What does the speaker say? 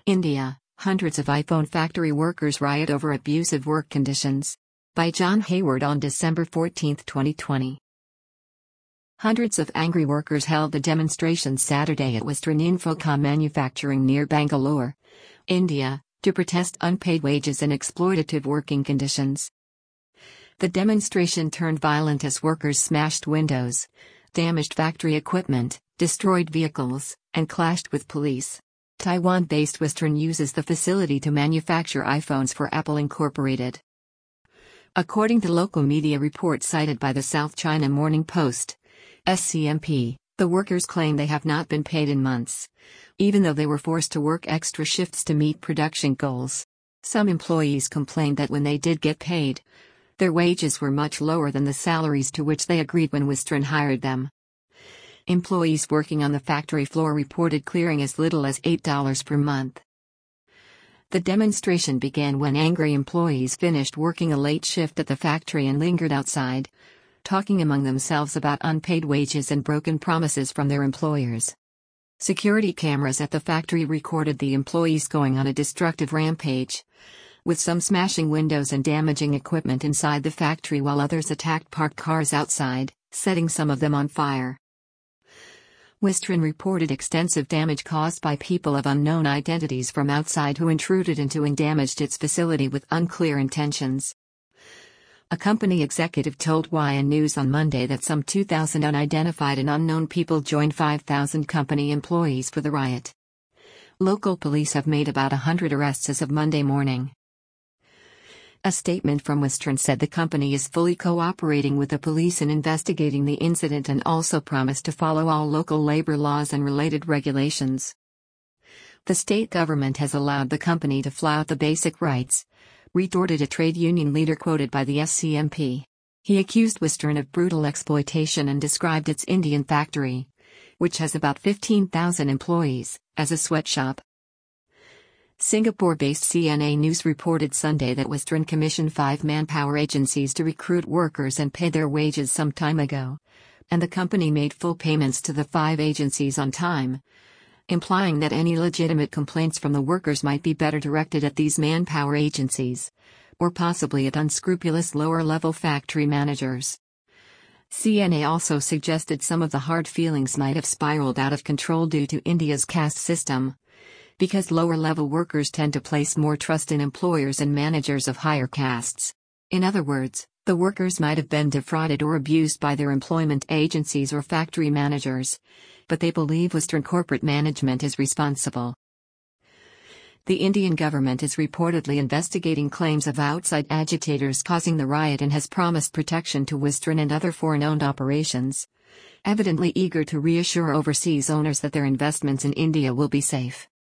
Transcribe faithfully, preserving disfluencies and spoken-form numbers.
India, hundreds of iPhone factory workers riot over abusive work conditions. By John Hayward on December fourteenth, twenty twenty. Hundreds of angry workers held a demonstration Saturday at Western Infocom Manufacturing near Bangalore, India, to protest unpaid wages and exploitative working conditions. The demonstration turned violent as workers smashed windows, damaged factory equipment, destroyed vehicles, and clashed with police. Taiwan-based Wistron uses the facility to manufacture iPhones for Apple Incorporated. According to local media reports cited by the South China Morning Post, S C M P, the workers claim they have not been paid in months, even though they were forced to work extra shifts to meet production goals. Some employees complained that when they did get paid, their wages were much lower than the salaries to which they agreed when Wistron hired them. Employees working on the factory floor reported clearing as little as eight dollars per month. The demonstration began when angry employees finished working a late shift at the factory and lingered outside, talking among themselves about unpaid wages and broken promises from their employers. Security cameras at the factory recorded the employees going on a destructive rampage, with some smashing windows and damaging equipment inside the factory while others attacked parked cars outside, setting some of them on fire. Wistron reported extensive damage caused by people of unknown identities from outside who intruded into and damaged its facility with unclear intentions. A company executive told Y N News on Monday that some two thousand unidentified and unknown people joined five thousand company employees for the riot. Local police have made about one hundred arrests as of Monday morning. A statement from Wistron said the company is fully cooperating with the police in investigating the incident and also promised to follow all local labor laws and related regulations. The state government has allowed the company to flout the basic rights, retorted a trade union leader quoted by the S C M P. He accused Wistron of brutal exploitation and described its Indian factory, which has about fifteen thousand employees, as a sweatshop. Singapore-based C N A News reported Sunday that Wistron commissioned five manpower agencies to recruit workers and pay their wages some time ago, and the company made full payments to the five agencies on time, implying that any legitimate complaints from the workers might be better directed at these manpower agencies, or possibly at unscrupulous lower-level factory managers. C N A also suggested some of the hard feelings might have spiraled out of control due to India's caste system, because lower-level workers tend to place more trust in employers and managers of higher castes. In other words, the workers might have been defrauded or abused by their employment agencies or factory managers, but they believe Wistron corporate management is responsible. The Indian government is reportedly investigating claims of outside agitators causing the riot and has promised protection to Wistron and other foreign-owned operations, evidently eager to reassure overseas owners that their investments in India will be safe.